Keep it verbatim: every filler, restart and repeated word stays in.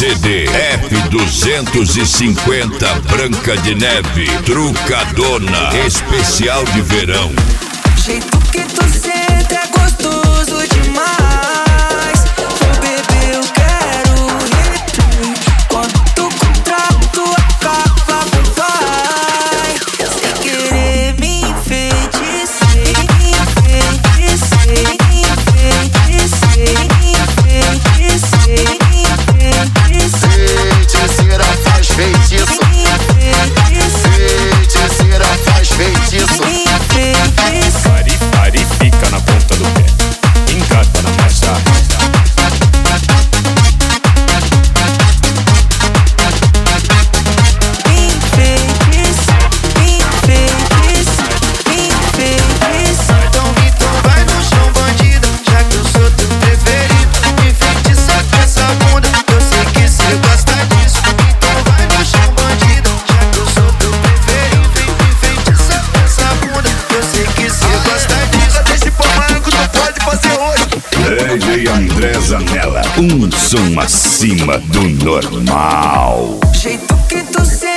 C D F duzentos e cinquenta Branca de Neve, Trucadona, especial de verão. Jeito que tu senta é gostoso demais. Meu bebê, eu quero replay. Quando tu contrato acaba com vai. Sem querer me enfeitiçei, enfeitiçei, enfeitiçei, enfeitiçei, enfeitiçei. Feiticeira faz feitiço. Feiticeira faz feitiço. Pare, pare, fica na ponta do pé. Engata na marcha. Então, então vai no chão, bandida, já que eu sou teu preferido. Me enfeitiça com essa bunda, eu sei que cê gosta disso. Então vai no chão, bandida, já que eu sou teu preferido. Me enfeitiça com essa bunda, eu sei que cê gosta disso. Desse formato tu pode fazer hoje. D J André Zanella, um som acima do normal. Jeito que tu senta